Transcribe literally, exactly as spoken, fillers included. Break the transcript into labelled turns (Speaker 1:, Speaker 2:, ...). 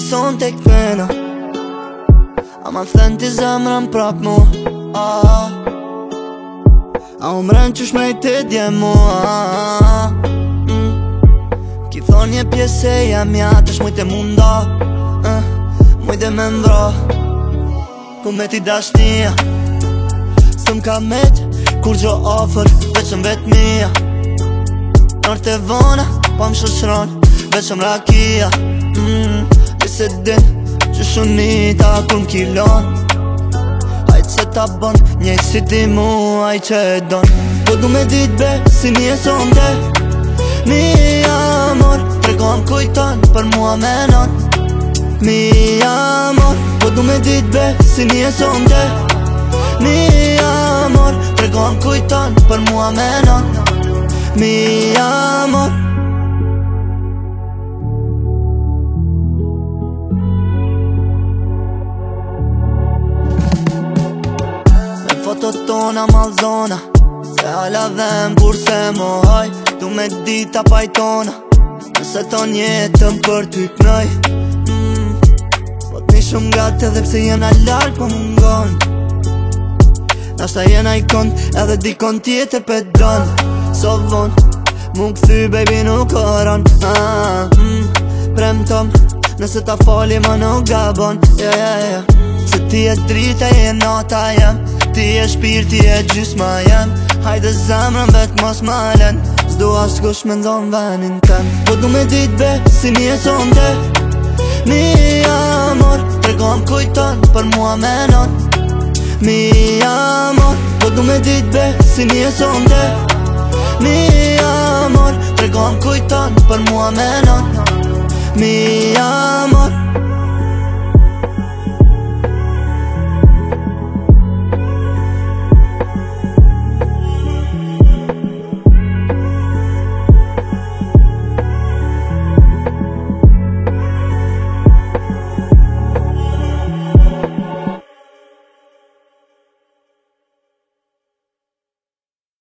Speaker 1: son tek pena Ama thën t'i zemrën prap mu ah. A u mren qysh me i të dje mu ah. mm. Ki thon një pjesë e jam ja Tash mujt e munda uh. Mujt e me ndra Ku me ti dashnia S'tëm ka met Kur gjo ofër Veçëm vet mija Nër të vona Pa më shoshron Veçëm rakia mm. Nëse din Që shunita kur m'kilon Ajt se ta bon Njejt si ti mu Ajt që e don Po du me dit be Si mi e sonde Mi amor Tregon kujton Për mua menon Mi amor Po du me dit be Si mi e sonde Mi amor Tregon kujton Për mua menon Mi amor Foto tona malzona Se hala dhem kur se mohoj Du me dita pajtona Nëse ton jetëm për ty knoj mm. Po t'ni shumë gati edhe pse jena larg po mungon Nashta jena i kont edhe dikon tjetër pe don So von Mu këthy baby nuk oron ah, mm. Premtom Nëse ta fali ma nuk gabon yeah, yeah, yeah. Se ti e drita e nata jem Ti e shpirti e gjysma jem Hajde zemrën vet mos malen S'do askush me ndonë venin tem Po du me dit be si mi e sonde Mi amor Tregon kujton për mua menon Mi amor Po du me dit be si mi e sonde Mi amor Tregon kujton për mua menon Mi amor